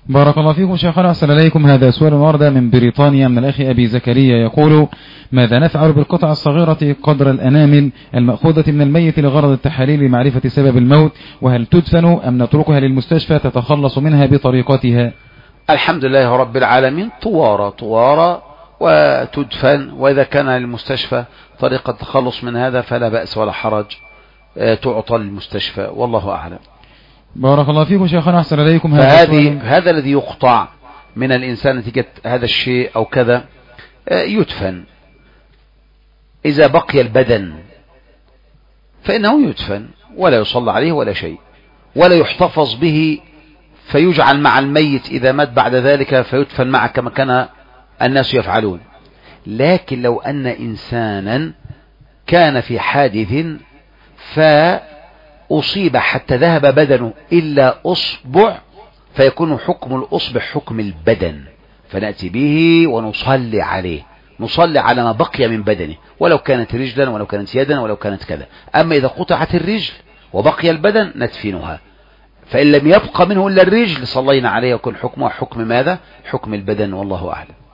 بارك الله فيكم شيخنا، أحسن إليكم. هذا سؤال ورد من بريطانيا من الأخ أبي زكريا يقول: ماذا نفعل بالقطع الصغيرة قدر الأنامل المأخوذة من الميت لغرض التحاليل لمعرفة سبب الموت، وهل تدفن أم نتركها للمستشفى تتخلص منها بطريقتها؟ الحمد لله رب العالمين، طوارة وتدفن، وإذا كان للمستشفى طريقة التخلص من هذا فلا بأس ولا حرج، تعطى للمستشفى، والله أعلم. بارك الله فيكم شيخنا، أحسن إليكم. هذا الذي يقطع من الإنسان نتيجة هذا الشيء أو كذا يدفن. إذا بقي البدن فإنه يدفن ولا يصلى عليه ولا شيء، ولا يحتفظ به فيجعل مع الميت إذا مات بعد ذلك فيدفن معه كما كان الناس يفعلون. لكن لو أن إنسانا كان في حادث فأصيب حتى ذهب بدنه إلا أصبع، فيكون حكم الأصبع حكم البدن، فنأتي به ونصلي عليه، نصلي على ما بقي من بدنه، ولو كانت رجلا ولو كانت يدا ولو كانت كذا. أما إذا قطعت الرجل وبقي البدن ندفنها، فإن لم يبق منه إلا الرجل صلينا عليه، ويكون حكمه حكم ماذا؟ حكم البدن، والله أعلم.